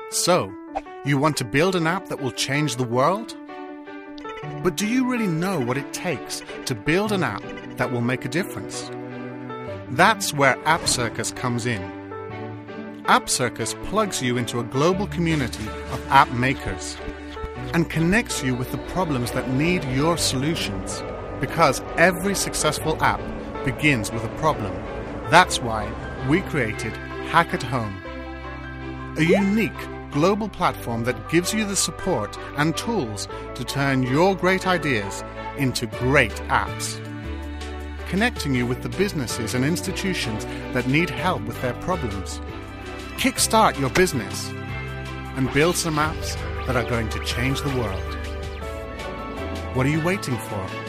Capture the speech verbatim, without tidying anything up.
So, you want to build an app that will change the world? But do you really know what it takes to build an app that will make a difference? That's where AppCircus comes in. AppCircus plugs you into a global community of app makers and connects you with the problems that need your solutions, because every successful app begins with a problem. That's why we created Hack at Home, a unique global platform that gives you the support and tools to turn your great ideas into great apps, connecting you with the businesses and institutions that need help with their problems. Kickstart your business and build some apps that are going to change the world. What are you waiting for?